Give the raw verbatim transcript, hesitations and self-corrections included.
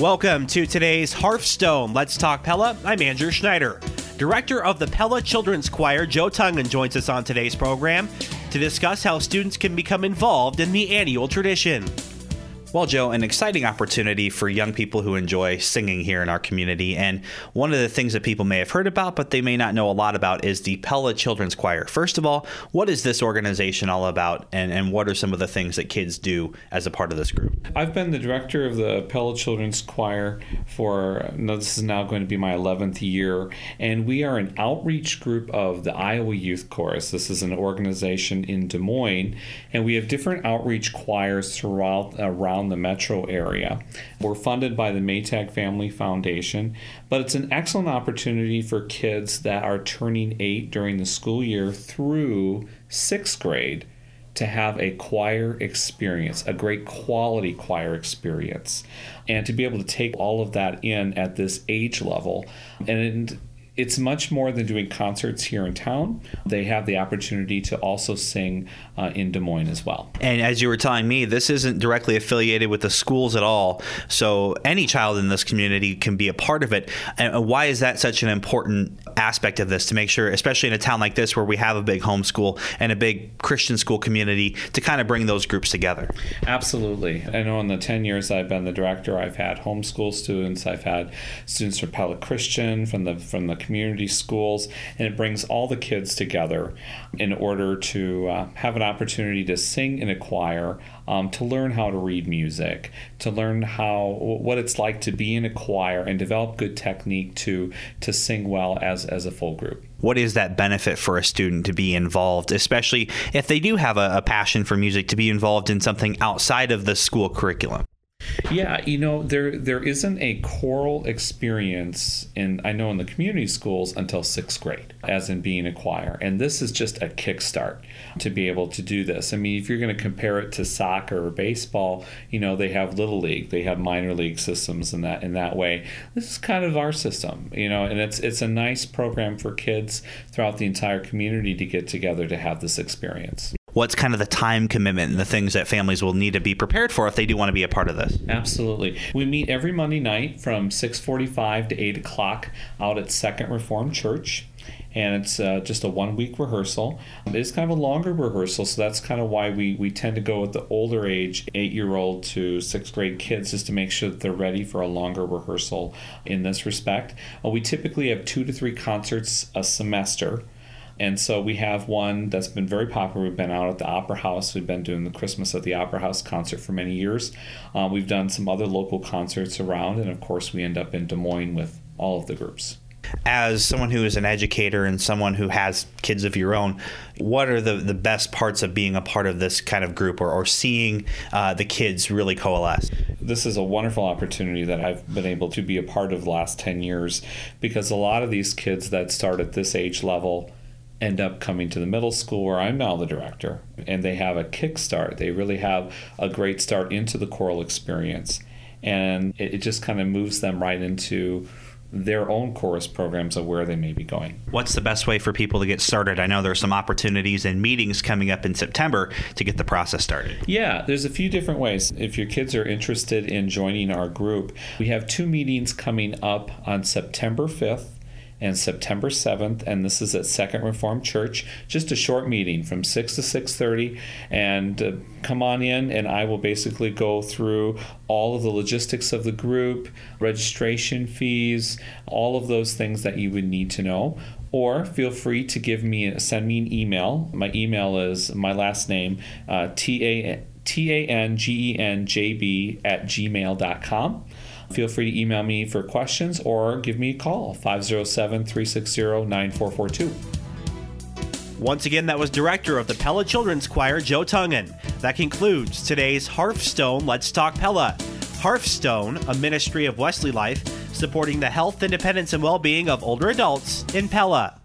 Welcome to today's Hearthstone Let's Talk Pella. I'm Andrew Schneider. Director of the Pella Children's Choir, Joe Tungan, joins us on today's program to discuss how students can become involved in the annual tradition. Well, Joe, an exciting opportunity for young people who enjoy singing here in our community. And one of the things that people may have heard about, but they may not know a lot about, is the Pella Children's Choir. First of all, what is this organization all about, and, and what are some of the things that kids do as a part of this group? I've been the director of the Pella Children's Choir for, no, this is now going to be my eleventh year, and we are an outreach group of the Iowa Youth Chorus. This is an organization in Des Moines, and we have different outreach choirs throughout around the metro area. We're funded by the Maytag Family Foundation, but it's an excellent opportunity for kids that are turning eight during the school year through sixth grade to have a choir experience, a great quality choir experience, and to be able to take all of that in at this age level. And it's much more than doing concerts here in town. They have the opportunity to also sing uh, in Des Moines as well. And as you were telling me, this isn't directly affiliated with the schools at all. So any child in this community can be a part of it. And why is that such an important aspect of this, to make sure, especially in a town like this where we have a big homeschool and a big Christian school community, to kind of bring those groups together? Absolutely. I know in the ten years I've been the director, I've had homeschool students, I've had students from Pella Christian, from the from the community schools, and it brings all the kids together in order to uh, have an opportunity to sing in a choir, um, to learn how to read music, to learn how what it's like to be in a choir, and develop good technique to to sing well as as a full group. What is that benefit for a student to be involved, especially if they do have a, a passion for music, to be involved in something outside of the school curriculum? Yeah, you know, there there isn't a choral experience in, I know, in the community schools until sixth grade, as in being a choir. And this is just a kickstart to be able to do this. I mean, if you're going to compare it to soccer or baseball, you know, they have little league, they have minor league systems in that in that way. This is kind of our system, you know, and it's it's a nice program for kids throughout the entire community to get together to have this experience. What's kind of the time commitment and the things that families will need to be prepared for if they do want to be a part of this? Absolutely. We meet every Monday night from six forty-five to eight o'clock out at Second Reformed Church. And it's uh, just a one-week rehearsal. It is kind of a longer rehearsal, so that's kind of why we, we tend to go with the older age, eight-year-old to sixth grade kids, just to make sure that they're ready for a longer rehearsal in this respect. Uh, we typically have two to three concerts a semester. And so we have one that's been very popular. We've been out at the Opera House. We've been doing the Christmas at the Opera House concert for many years. Uh, we've done some other local concerts around, and of course we end up in Des Moines with all of the groups. As someone who is an educator and someone who has kids of your own, what are the, the best parts of being a part of this kind of group, or, or seeing uh, the kids really coalesce? This is a wonderful opportunity that I've been able to be a part of the last ten years, because a lot of these kids that start at this age level end up coming to the middle school, where I'm now the director, and they have a kickstart. They really have a great start into the choral experience, and it, it just kind of moves them right into their own chorus programs of where they may be going. What's the best way for people to get started? I know there's some opportunities and meetings coming up in September to get the process started. Yeah, there's a few different ways. If your kids are interested in joining our group, we have two meetings coming up on September fifth and September seventh, and this is at Second Reformed Church. Just a short meeting from six to six thirty, and uh, come on in, and I will basically go through all of the logistics of the group, registration fees, all of those things that you would need to know. Or feel free to give me send me an email. My email is my last name, uh, T A N G E N J B at gmail dot com. Feel free to email me for questions or give me a call, five oh seven, three six zero, nine four four two. Once again, that was Director of the Pella Children's Choir, Joe Tungan. That concludes today's Hearthstone Let's Talk Pella. Hearthstone, a ministry of Wesley Life, supporting the health, independence, and well-being of older adults in Pella.